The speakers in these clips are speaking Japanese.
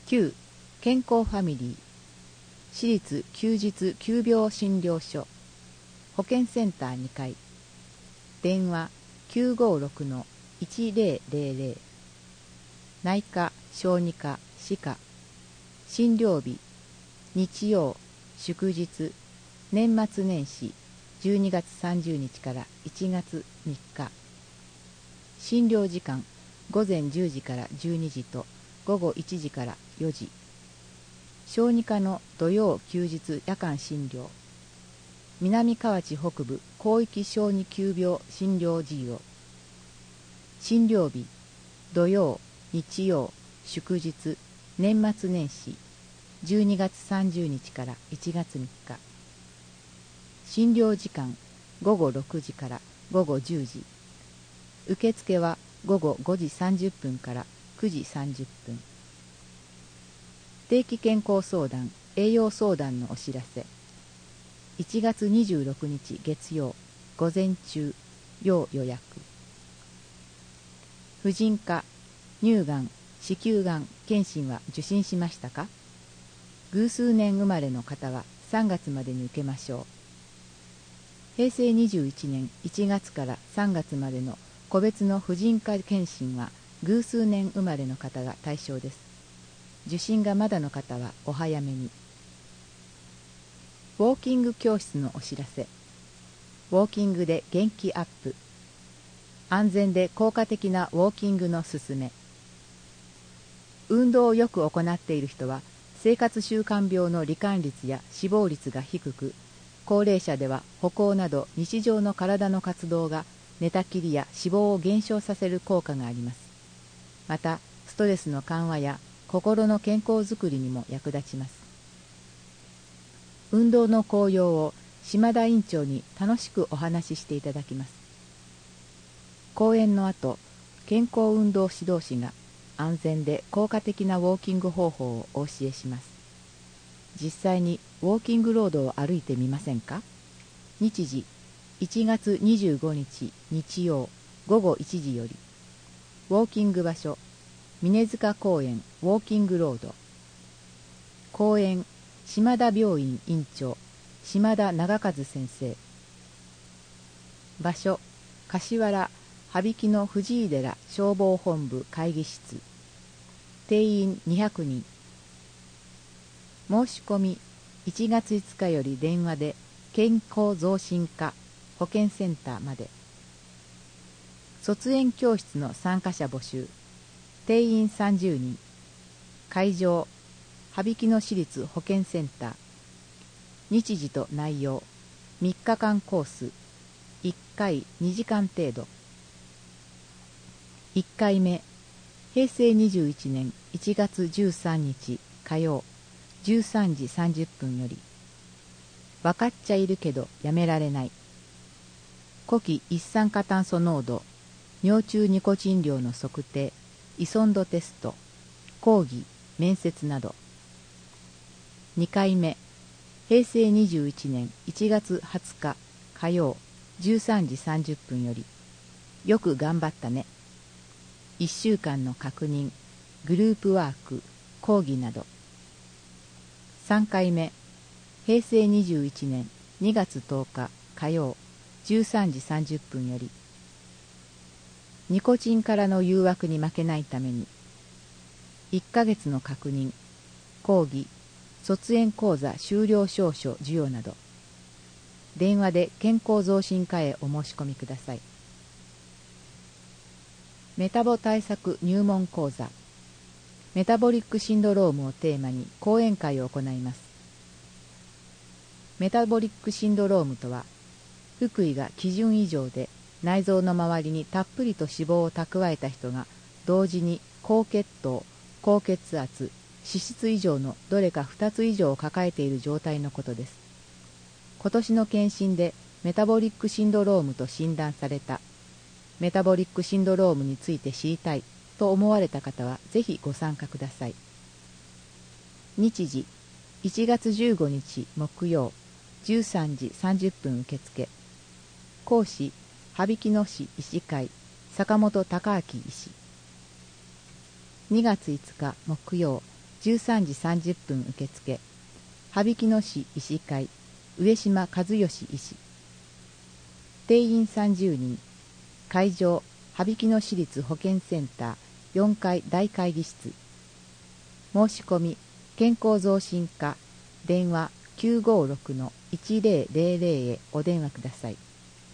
9. 健康ファミリー私立休日急病診療所保健センター2階電話 956-1000 内科小児科歯科診療日日曜祝日年末年始12月30日から1月3日診療時間午前10時から12時と午後1時から4時小児科の土曜休日夜間診療南河内北部広域小児急病診療事業診療日土曜日曜祝日年末年始12月30日から1月3日診療時間午後6時から午後10時受付は午後5時30分から9時30分定期健康相談栄養相談のお知らせ1月26日月曜午前中要予約婦人科乳がん子宮がん検診は受診しましたか？偶数年生まれの方は3月までに受けましょう。平成21年1月から3月までの個別の婦人科検診は偶数年生まれの方が対象です。受診がまだの方はお早めに。ウォーキング教室のお知らせ。ウォーキングで元気アップ。安全で効果的なウォーキングのすすめ。運動をよく行っている人は生活習慣病の罹患率や死亡率が低く、高齢者では歩行など日常の体の活動が寝たきりや死亡を減少させる効果があります。またストレスの緩和や心の健康づくりにも役立ちます。運動の効用を島田院長に楽しくお話ししていただきます。講演の後、健康運動指導士が安全で効果的なウォーキング方法をお教えします。実際にウォーキングロードを歩いてみませんか？日時1月25日日曜午後1時より。ウォーキング場所峰塚公園ウォーキングロード。講演島田病院院長島田長和先生。場所柏原羽曳野藤井寺消防本部会議室。定員200人。申し込み1月5日より電話で健康増進課保健センターまで。卒園教室の参加者募集。定員30人。会場羽曳野市立保健センター。日時と内容3日間コース1回2時間程度。1回目平成21年1月13日火曜13時30分より。分かっちゃいるけどやめられない。呼気一酸化炭素濃度尿中ニコチン量の測定依存度テスト講義面接など。2回目平成21年1月20日火曜13時30分より。よく頑張ったね。1週間の確認グループワーク講義など。3回目平成21年2月10日火曜13時30分より。ニコチンからの誘惑に負けないために1ヶ月の確認講義卒園講座修了証書授与など。電話で健康増進課へお申し込みください。メタボ対策入門講座メタボリックシンドロームをテーマに講演会を行います。メタボリックシンドロームとは、腹囲が基準以上で内臓の周りにたっぷりと脂肪を蓄えた人が同時に高血糖、高血圧、脂質以上のどれか2つ以上を抱えている状態のことです。今年の検診でメタボリックシンドロームと診断されたメタボリックシンドロームについて知りたいと思われた方はぜひご参加ください。日時1月15日木曜13時30分受付。講師羽曳野市医師会坂本隆明医師。2月5日木曜 13時30分受付。羽曳野市医師会上島和義医師。定員30人。会場羽曳野市立保健センター4階大会議室。申し込み健康増進課電話 956-1000 へお電話ください。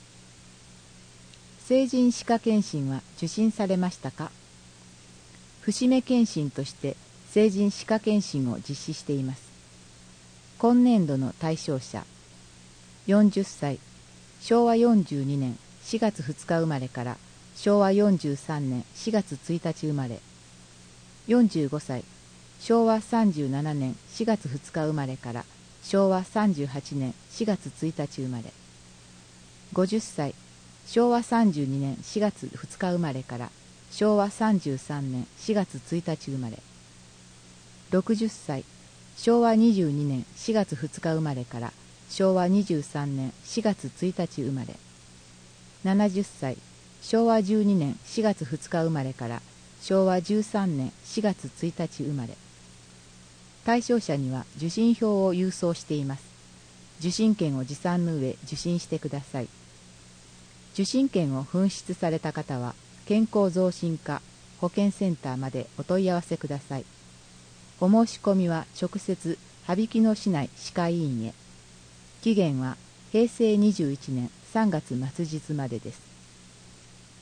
成人歯科検診は受診されましたか？節目検診として成人歯科検診を実施しています。今年度の対象者、40歳、昭和42年4月2日生まれから昭和43年4月1日生まれ。45歳、昭和37年4月2日生まれから昭和38年4月1日生まれ。50歳、昭和32年4月2日生まれから昭和33年4月1日生まれ。60歳、昭和22年4月2日生まれから昭和23年4月1日生まれ。70歳、昭和12年4月2日生まれから昭和13年4月1日生まれ。対象者には受診票を郵送しています。受診券を持参の上受診してください。受診券を紛失された方は健康増進課保健センターまでお問い合わせください。お申し込みは直接羽曳野市内歯科医院へ。期限は平成21年3月末日までです。